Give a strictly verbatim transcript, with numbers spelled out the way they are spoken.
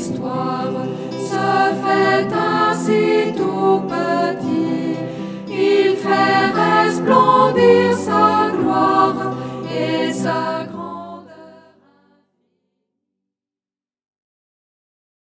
l'histoire se fait ainsi tout petit. Il fait resplendir sa gloire et sa